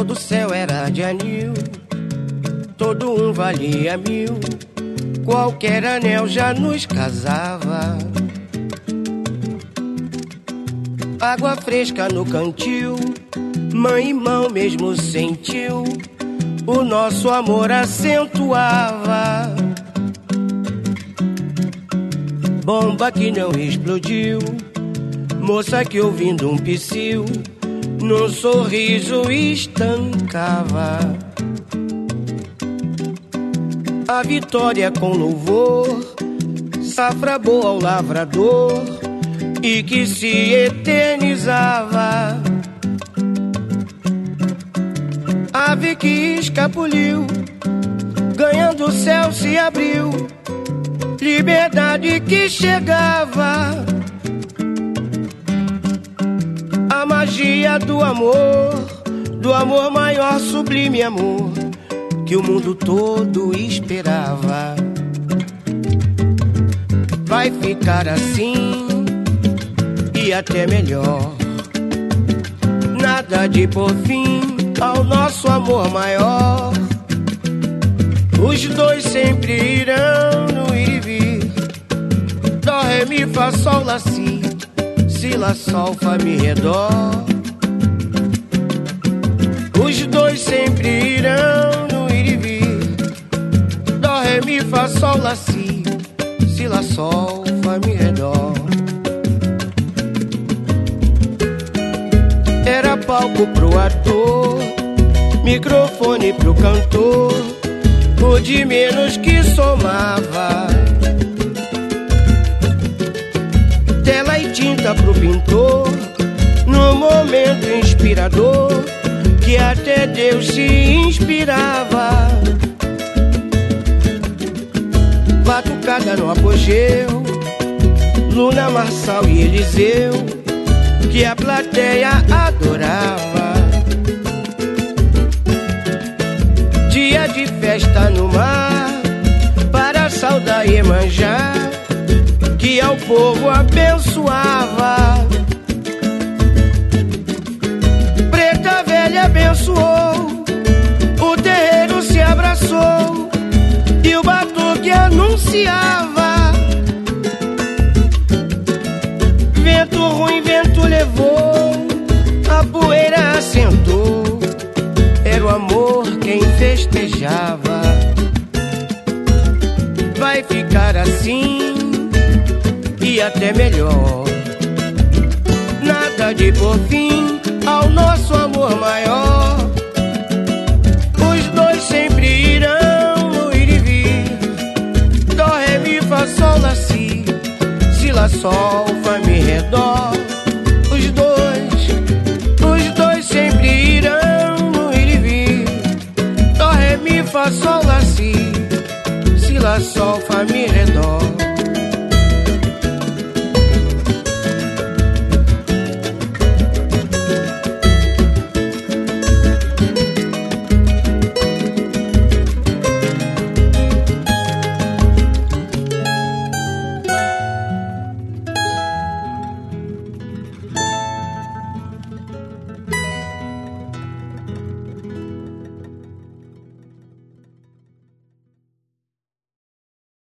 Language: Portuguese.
Quando o céu era de anil, todo um valia 1000. Qualquer anel já nos casava. Água fresca no cantil, mãe e irmão mesmo sentiu, o nosso amor acentuava. Bomba que não explodiu, moça que ouvindo um psiu, num sorriso estancava. A vitória com louvor, safra boa ao lavrador, e que se eternizava. Ave que escapuliu, ganhando o céu se abriu, liberdade que chegava. A magia do amor maior, sublime amor, que o mundo todo esperava. Vai ficar assim e até melhor, nada de por fim ao nosso amor maior. Os dois sempre irão no ir e vir, dó, ré, mi, fá, sol, lá, si, lá, sol, fá, mi, ré, dó. Os dois sempre irão no ir e vir, dó, ré, mi, fá, sol, lá, si, lá, sol, fá, mi, ré, dó. Era palco pro ator, microfone pro cantor, o de menos que somava. Tela e tinta pro pintor, no momento inspirador, que até Deus se inspirava. Batucada no apogeu, Luna, Marçal e Eliseu, que a plateia adorava. Dia de festa no mar, para saudar Iemanjá, que ao povo abençoava. Preta velha abençoou, o terreiro se abraçou, e o batuque anunciava. Vento ruim, vento levou, a poeira assentou, era o amor quem festejava. Vai ficar assim e até melhor, nada de por fim ao nosso amor maior. Os dois sempre irão no ir e vir, dó, ré, mi, fá, sol, lá, si, lá, sol, fá, mi, ré, dó. Os dois sempre irão no ir e vir, dó, ré, mi, fá, sol, lá, si, lá, sol, fá, mi, ré, dó.